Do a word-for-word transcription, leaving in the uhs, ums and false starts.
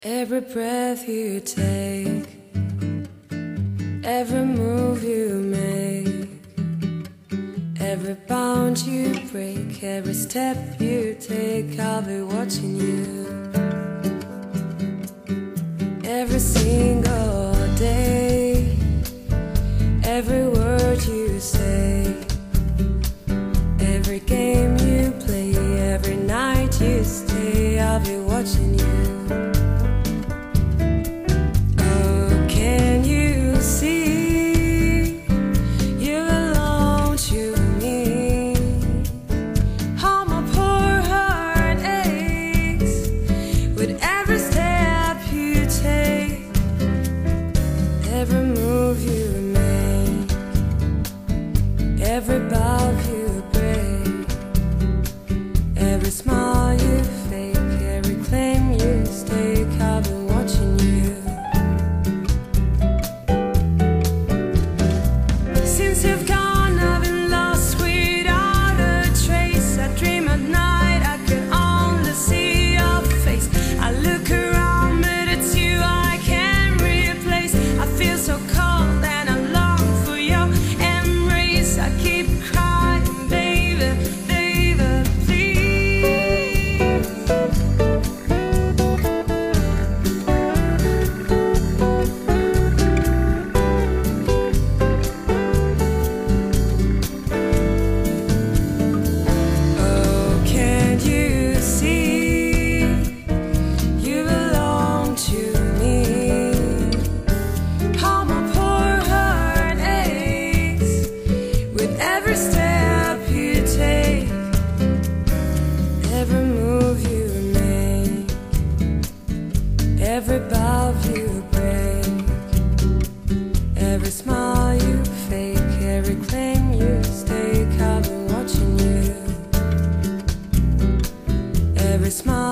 Every breath you take, every move you make, every bound you break, every step you take, I'll be watching you. Every single day, every word you say, every game you play, every night you stay, I'll be watching you. Every move you make, every bow you break, every smile you fake, every claim you stake, I've been watching you. Since you've gone, I've been lost without a trace. I dream at night, I could only see your face. I look around, but it's you I can't replace. I feel so cold and I long for your embrace. I keep crying, baby, baby, please. Oh, can't you see you belong to me? Every step you take, every move you make, every bow you break, every smile you fake, every claim you stake, I've been watching you. Every smile